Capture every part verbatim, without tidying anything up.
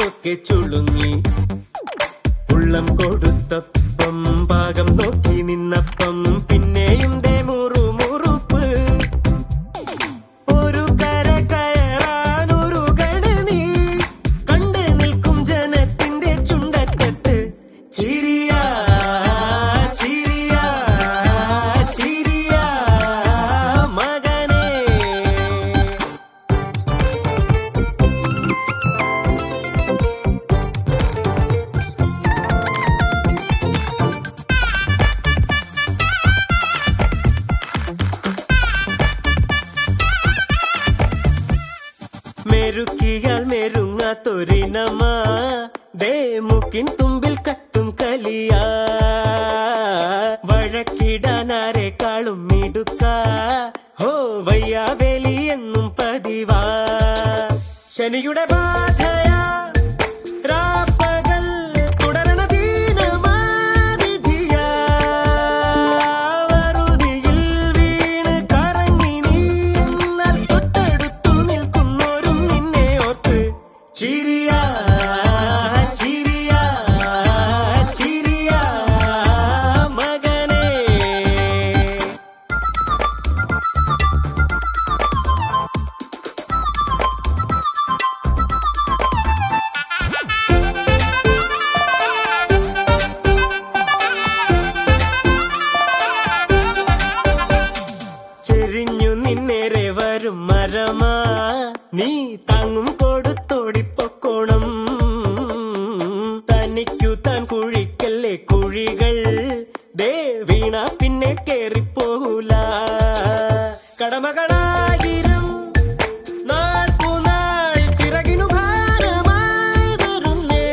കിനാവൊക്കെ ചുളുങ്ങി. ഉള്ളം കൊടുത്തപ്പം പാകം നോക്കി നിന്നപ്പം പിന്നെയും ദേ മുറു മുറുപ്പ്. ഒരു കര കയറാനൊരു ഗണനീ കണ്ട് നിൽക്കും ജനത്തിന്റെ ചുണ്ടറ്റത്ത്. ചിരിയാ ചിരിയാ ചിരിയാ മകനേ. മെരുക്കിയാൽ മെരുങ്ങാത്തൊരിനമ ദേ മുക്കിൻ തുമ്പിൽ കത്തും കലിയാ. വഴക്കിടാനാരെക്കാളും മിടുക്ക ഹോ വയ്യാവേലി എന്നും പതിവാ. ശനിയുടെ ബാധയാ രാപ്പകൽ തുടരണ ദീനമാതിഥിയാ. വറുതിയിൽ വീണ് കറങ്ങി നീ എന്നാൽ തൊട്ടടുത്തു നിൽക്കുന്നോരും നിന്നെ ഓർത്ത്. ചിരിയാ ചിരിയാ ചിരിയാ മകനേ. ചെരിഞ്ഞു നിന്നേറെ വരും മരമാ നീ താങ്ങും കൊടുത്തോടിപ്പൊക്കോണം. തനിക്കു താൻ കുഴിക്കല്ലേ കുഴികൾ ദേ വീണ പിന്നെ കേറിപ്പോകൂല. കടമകളായിരം നാൾ പൂനാൾ ചിറകിനു ഭാരമായി വരുന്നേ.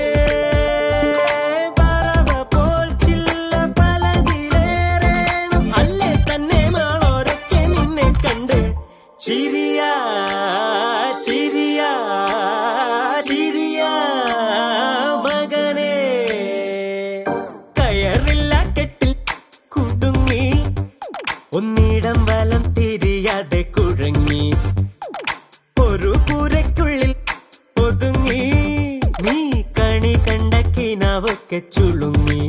പറവ പോൽ ചില്ല പലതിലേറേണം അല്ലേ തന്നെ മാളോരൊക്കെ നിന്നെ കണ്ട്. ചിരിയാ ചിരിയാ ചിരിയാ മകനേ. കയറില്ല കെട്ടിൽ കുടുങ്ങി ഒന്നിടം വലം തിരിയാതെ കുഴങ്ങി. ഒരു കൂരയ്ക്കുള്ളിൽ ഒതുങ്ങി നീ കണി കണ്ട കിനാവൊക്കെ ചുളുങ്ങി.